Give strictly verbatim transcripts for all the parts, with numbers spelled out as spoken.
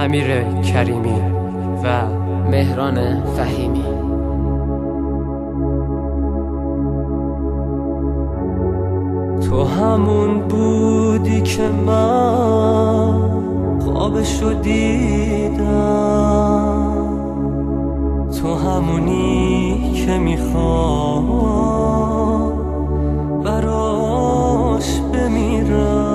امیر کریمی و مهران فهیمی. تو همون بودی که من خوابشو دیدم، تو همونی که میخوام براش بمیرم.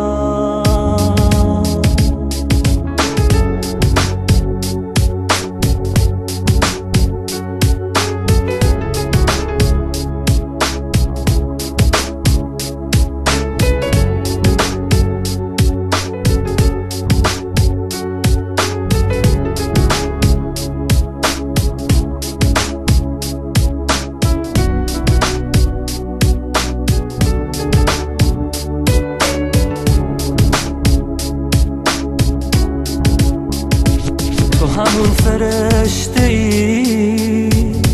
تو همون فرشته ای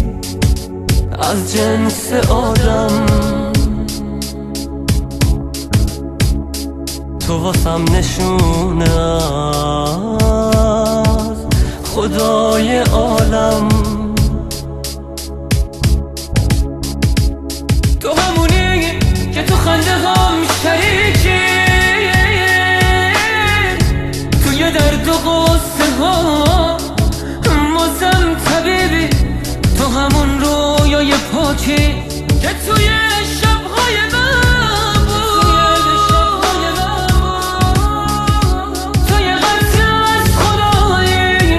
از جنس آدم، تو واسم نشونه از خدای عالم. تو همونی که تو خنده هم شریکی، توی درد و غصه ها مازم طبیبی. تو همون رویای پاکی که توی شبهای من بود، توی قطع از خدایی.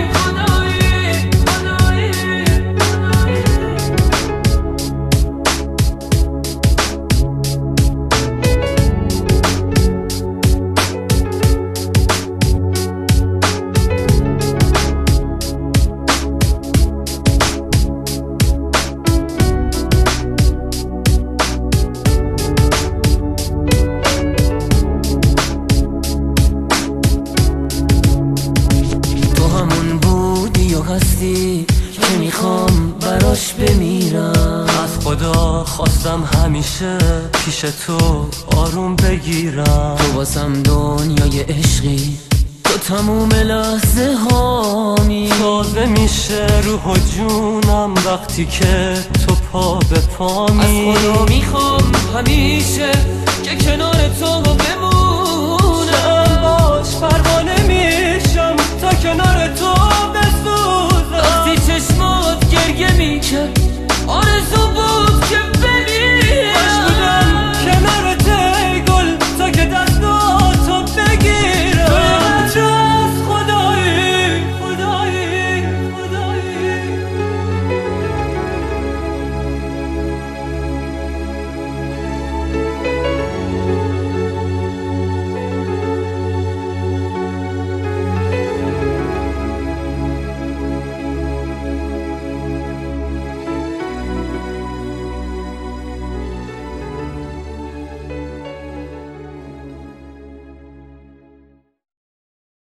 هستی که میخوام براش بمیرم. از خدا خواستم همیشه پیش تو آروم بگیرم. تو واسم دنیای عشقی، تو تموم لحظه هامی. تازه میشه روح و جونم وقتی که تو پا به پا می. از خدا میخوام همیشه که کنار تو بمونم.